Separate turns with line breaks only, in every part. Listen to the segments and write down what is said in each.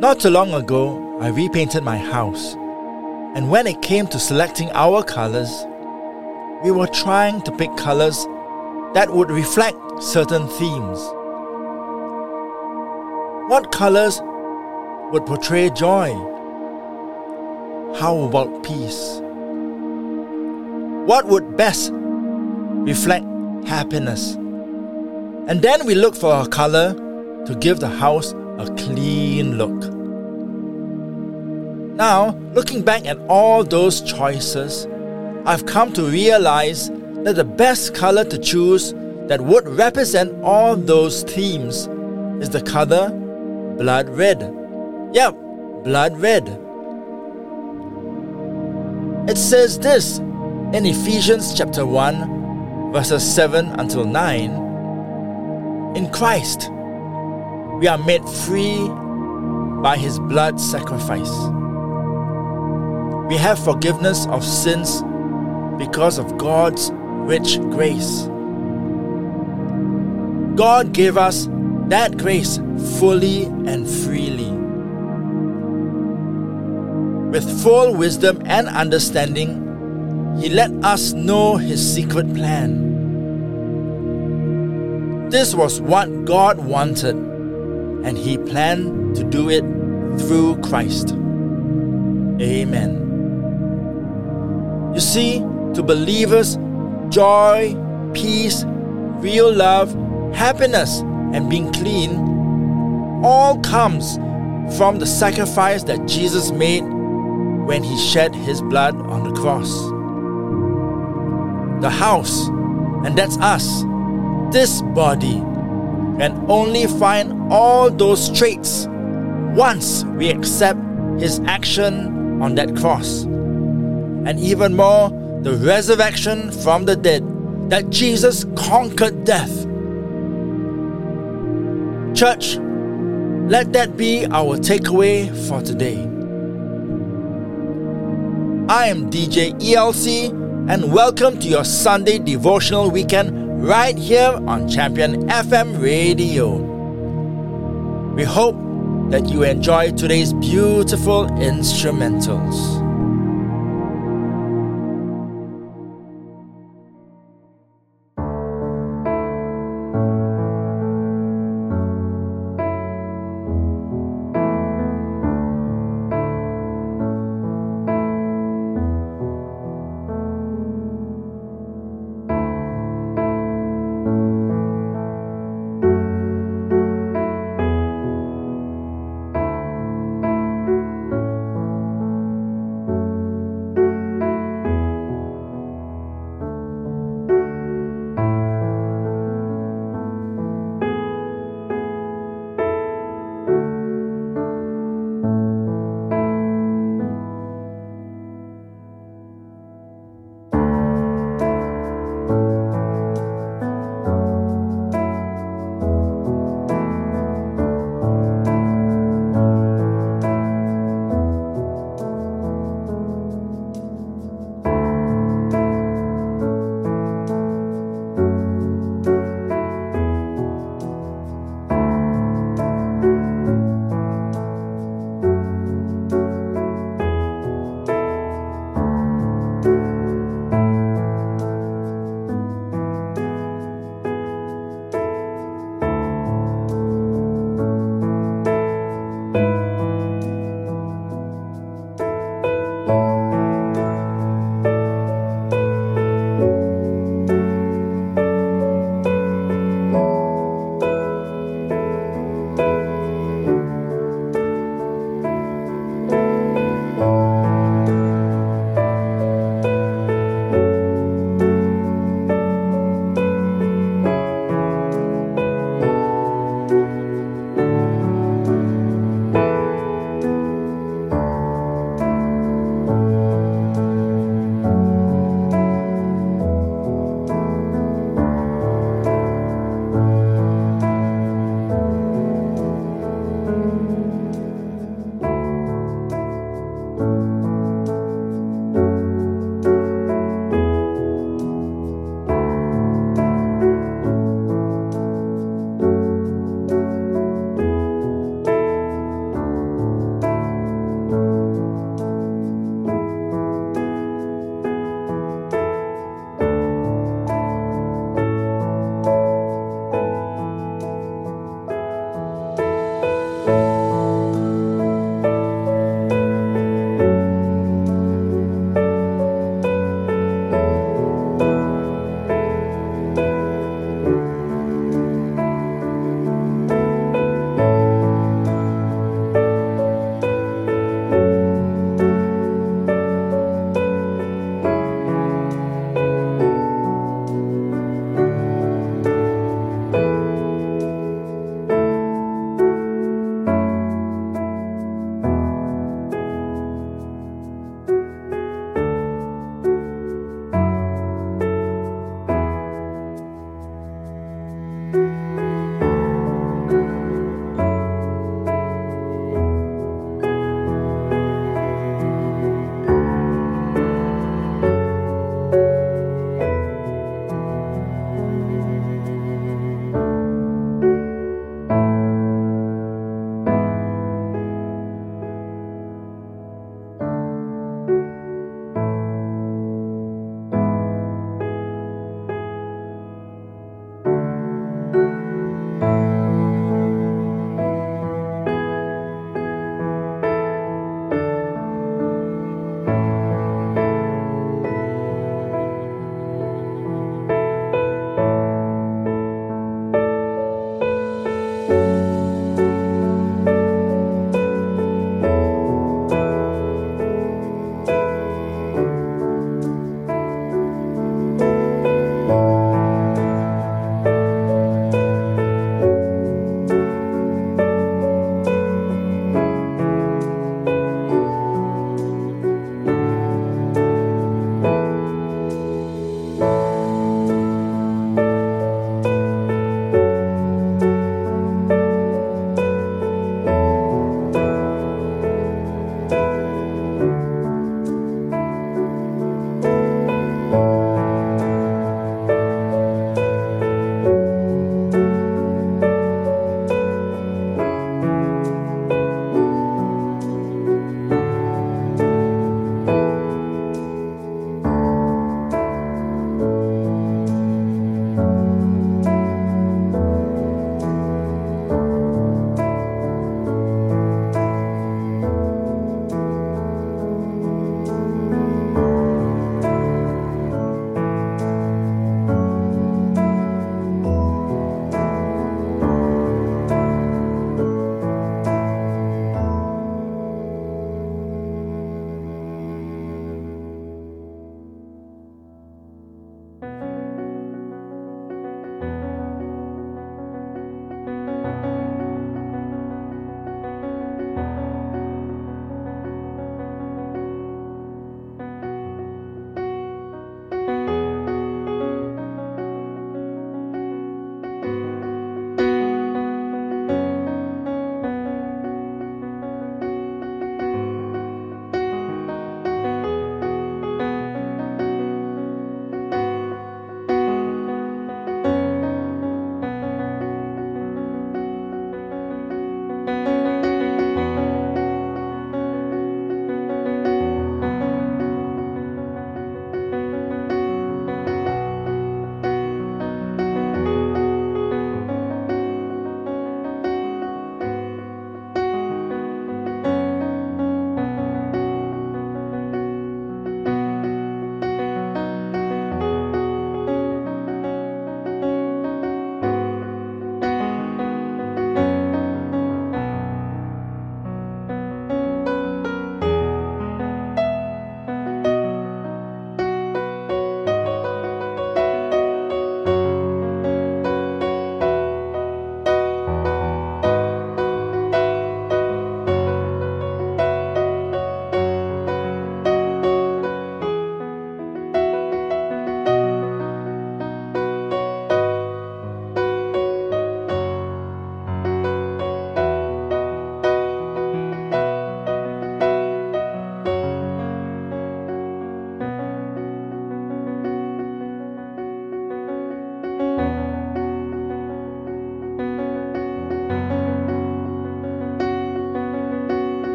Not too long ago, I repainted my house, and when it came to selecting our colors, we were trying to pick colors that would reflect certain themes. What colors would portray joy? How about peace? What would best reflect happiness? And then we look for a color to give the house a clean look. Now, looking back at all those choices, I've come to realize that the best color to choose that would represent all those themes is the color blood red. Yep, blood red. It says this in Ephesians chapter 1, verses 7 until 9. In Christ, we are made free by His blood sacrifice. We have forgiveness of sins because of God's rich grace. God gave us that grace fully and freely. With full wisdom and understanding, He let us know His secret plan. This was what God wanted, and He planned to do it through Christ. Amen. You see, to believers, joy, peace, real love, happiness, and being clean all comes from the sacrifice that Jesus made when He shed His blood on the cross. The house, and that's us, this body, can only find all those traits once we accept His action on that cross. And even more, the resurrection from the dead, that Jesus conquered death. Church, let that be our takeaway for today. I am DJ ELC, and welcome to your Sunday devotional weekend right here on Champion FM Radio. We hope that you enjoy today's beautiful instrumentals.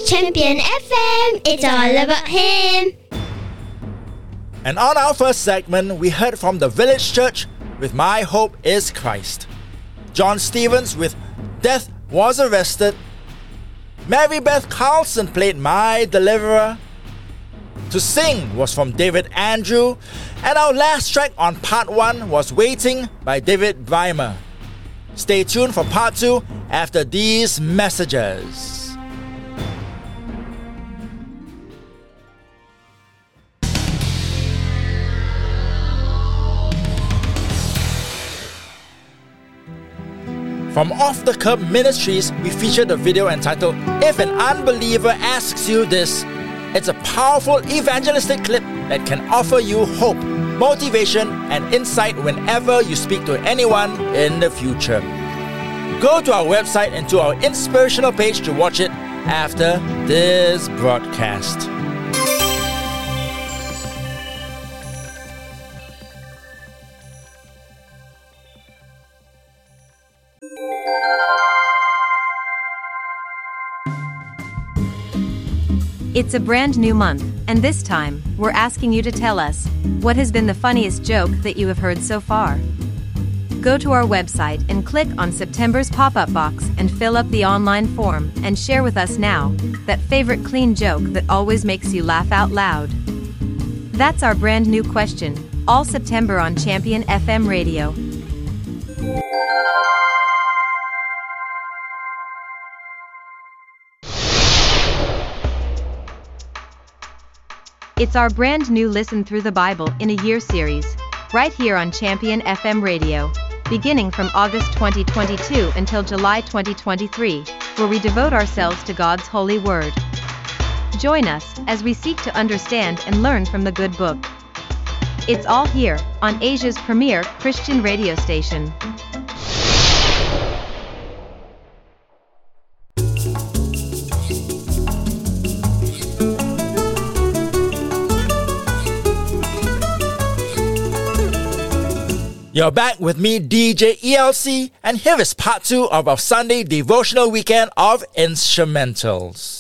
Champion FM, it's all about Him.
And on our first segment, we heard from the Village Church with My Hope is Christ. John Stevens with Death Was Arrested. Mary Beth Carlson played My Deliverer. To Sing was from David Andrew. And our last track on part 1 was Waiting by David Weimer. Stay tuned for part 2 after these messages. From Off the Curb Ministries, we featured a video entitled If an Unbeliever Asks You This. It's a powerful evangelistic clip that can offer you hope, motivation, and insight whenever you speak to anyone in the future. Go to our website and to our inspirational page to watch it after this broadcast.
It's a brand new month, and this time, we're asking you to tell us, what has been the funniest joke that you have heard so far? Go to our website and click on September's pop-up box and fill up the online form and share with us now that favorite clean joke that always makes you laugh out loud. That's our brand new question, all September on Champion FM Radio. It's our brand new Listen Through the Bible in a Year series, right here on Champion FM Radio, beginning from August 2022 until July 2023, where we devote ourselves to God's holy word. Join us as we seek to understand and learn from the good book. It's all here, on Asia's premier Christian radio station.
You're back with me, DJ ELC, and here is part 2 of our Sunday devotional weekend of instrumentals.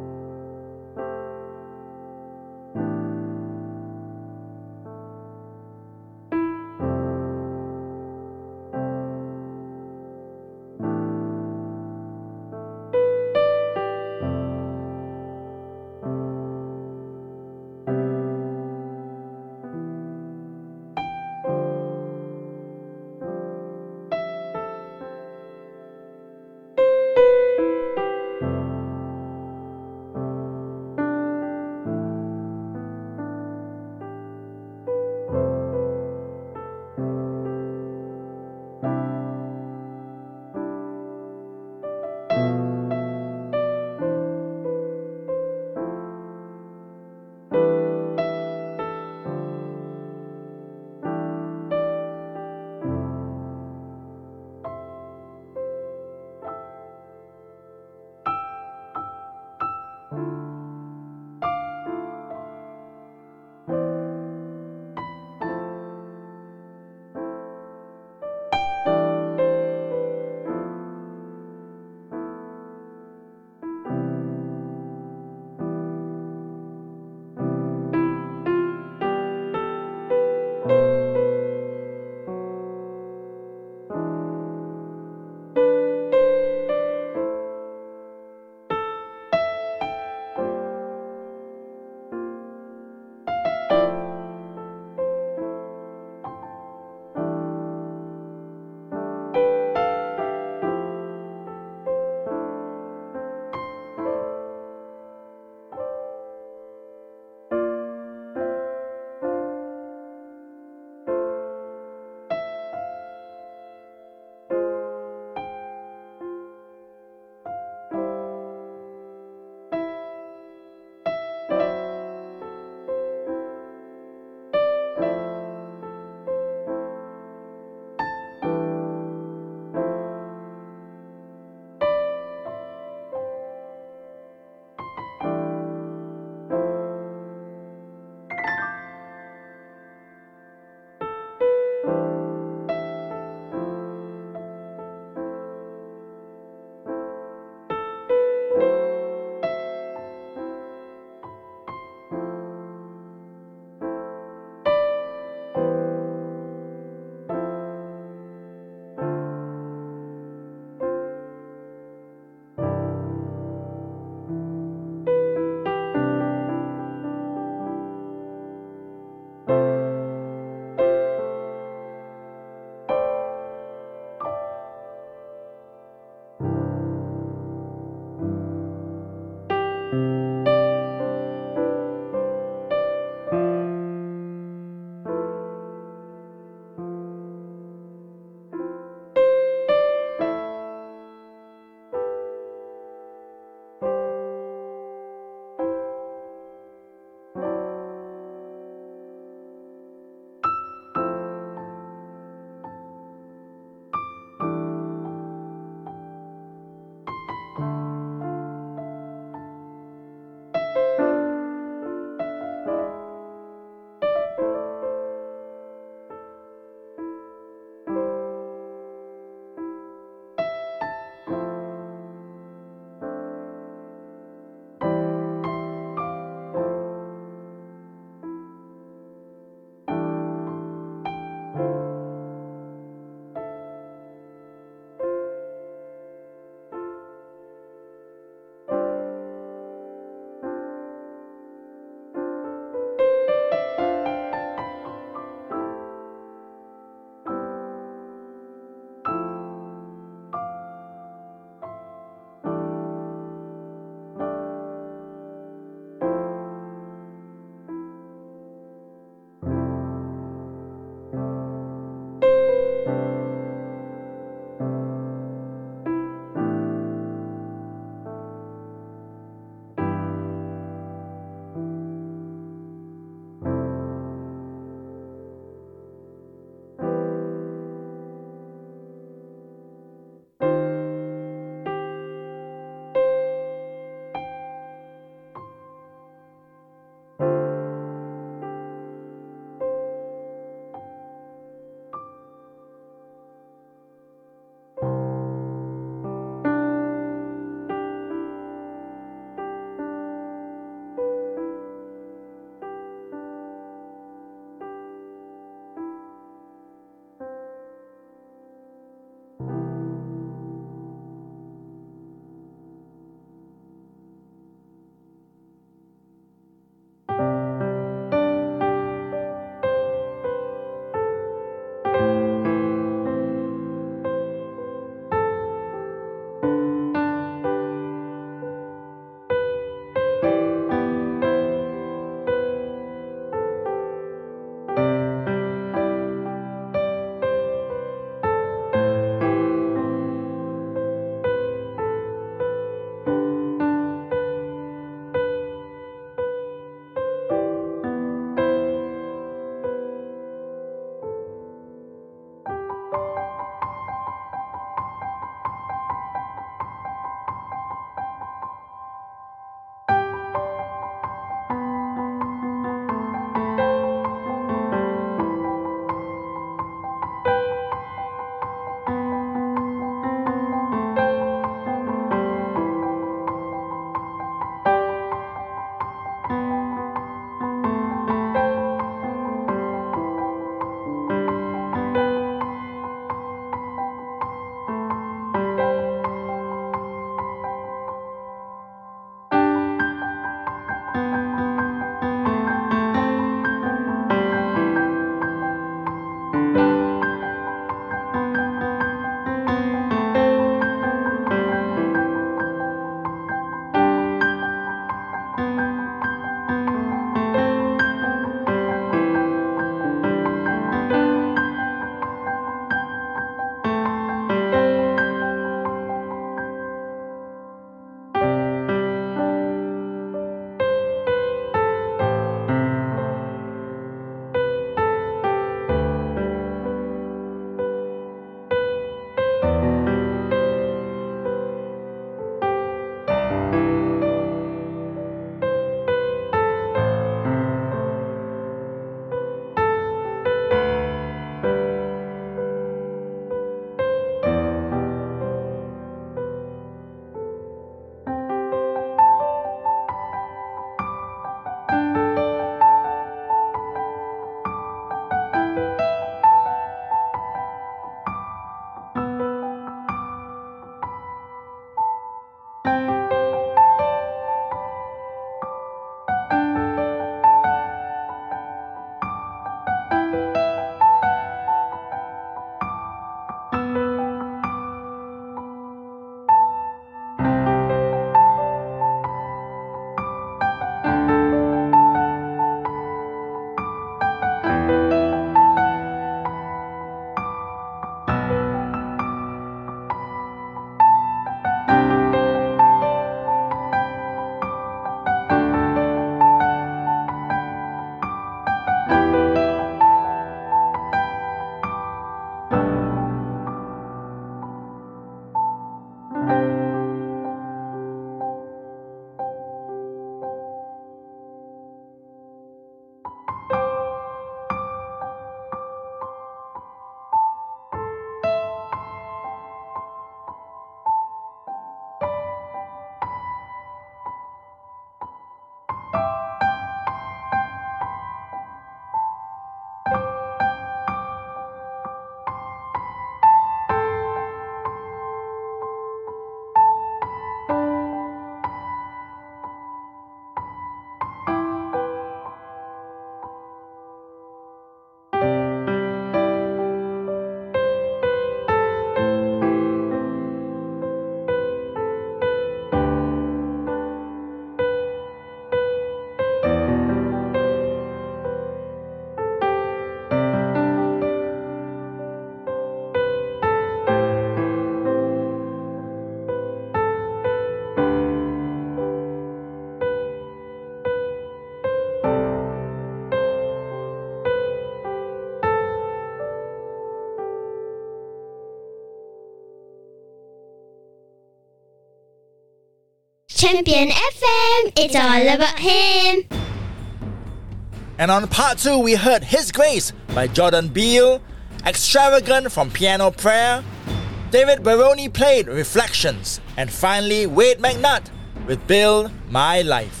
Champion FM, it's all about Him.
And on part 2, we heard His Grace by Jordan Beale, Extravagant from Piano Prayer, David Baroni played Reflections, and finally Wade McNutt with Build My Life.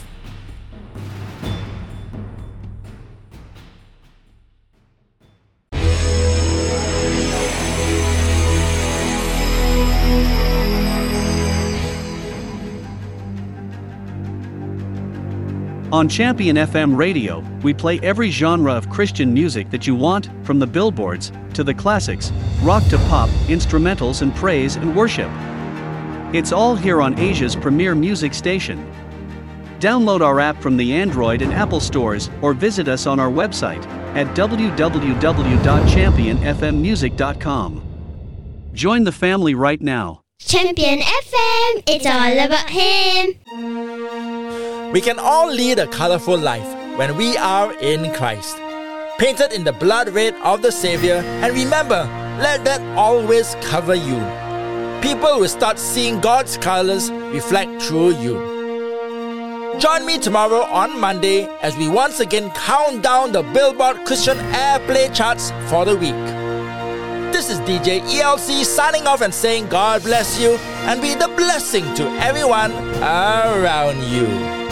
On Champion FM radio, we play every genre of Christian music that you want, from the billboards to the classics, rock to pop, instrumentals and praise and worship. It's all here on Asia's premier music station. Download our app from the Android and Apple stores or visit us on our website at www.championfmmusic.com. Join the family right now.
Champion FM, it's all about Him.
We can all lead a colorful life when we are in Christ, painted in the blood red of the Savior, and remember, let that always cover you. People will start seeing God's colors reflect through you. Join me tomorrow on Monday as we once again count down the Billboard Christian Airplay charts for the week. This is DJ ELC signing off and saying God bless you and be the blessing to everyone around you.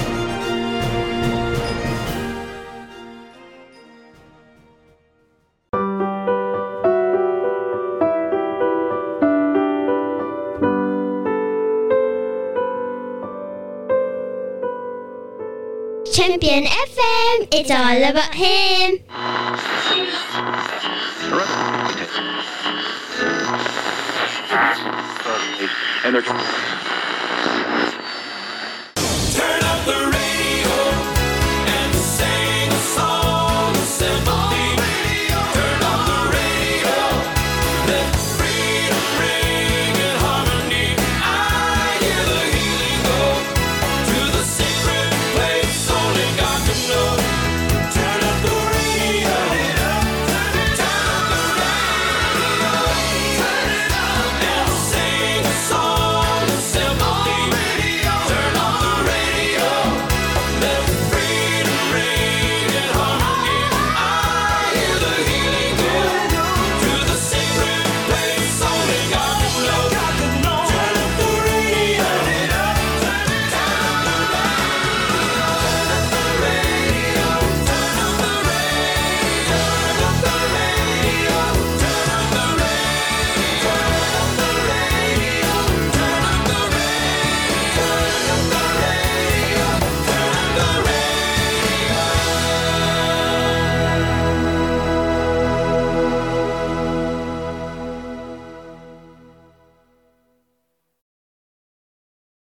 Champion FM, it's all about Him.
And they're